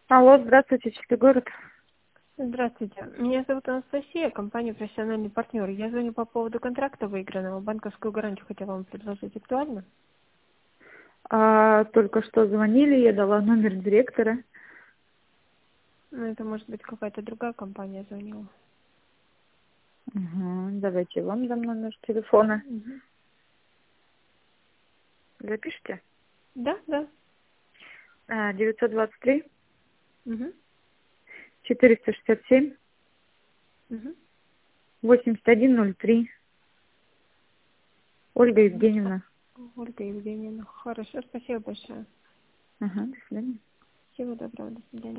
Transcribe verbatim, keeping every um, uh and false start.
Алло, здравствуйте, Чистый город. Здравствуйте. Меня зовут Анастасия, компания «Профессиональный партнер». Я звоню по поводу контракта выигранного. Банковскую гарантию хотела вам предложить. Актуально? А, только что звонили, я дала номер директора. Ну, это может быть какая-то другая компания звонила. Угу, давайте вам дам номер телефона. Мгм. Запишите. Да, да. А, девятьсот двадцать три Угу. четыреста шестьдесят семь Угу. восемьдесят один ноль три. Ольга Евгеньевна. Ольга Евгеньевна. Хорошо, спасибо большое. Ага, до свидания. Всего доброго, до свидания.